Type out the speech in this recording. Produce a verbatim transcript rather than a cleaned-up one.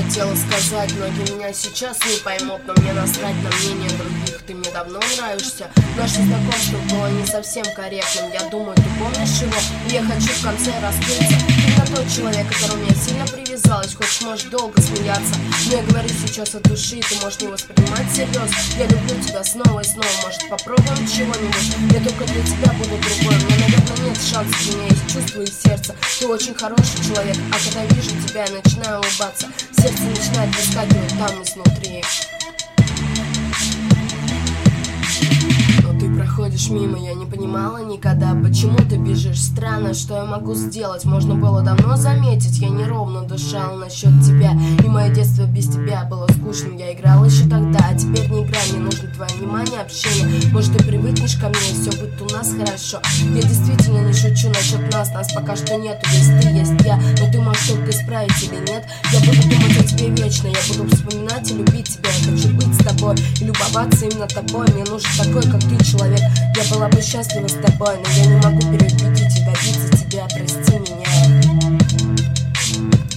хотела сказать, многие меня сейчас не поймут, но мне насрать на мнение других. Ты мне давно нравишься, наше знакомство было не совсем корректным. Я думаю, ты помнишь его, и я хочу в конце раскрыться. Ты на тот человек, к которому я сильно привязалась. Хочешь, можешь долго смеяться, но я говорю сейчас от души. Ты можешь не воспринимать всерьез. Я люблю тебя снова и снова, может попробуем чего-нибудь. Я только для тебя буду другой. Мне, наверное, нет шансов, у меня есть чувство и сердце. Ты очень хороший человек, а когда вижу тебя, я начинаю улыбаться. Сердце начинает выскакивать там изнутри. Проходишь мимо, я не понимала никогда, почему ты бежишь. Странно, что я могу сделать, можно было давно заметить. Я неровно дышала насчет тебя, и мое детство без тебя было скучным. Я играла еще тогда, а теперь не играй, мне нужно твое внимание, общение. Может, ты привыкнешь ко мне, и все будет у нас хорошо. Я действительно не шучу насчет нас, нас пока что нету. Есть ты, есть я, но ты можешь только исправить или нет. Я буду думать о тебе вечно, я буду вспоминать и любить тебя. Я хочу быть с тобой и любоваться именно тобой. Мне нужен такой, как ты, человек. Я была бы счастлива с тобой, но я не могу переубедить и добиться тебя, прости меня.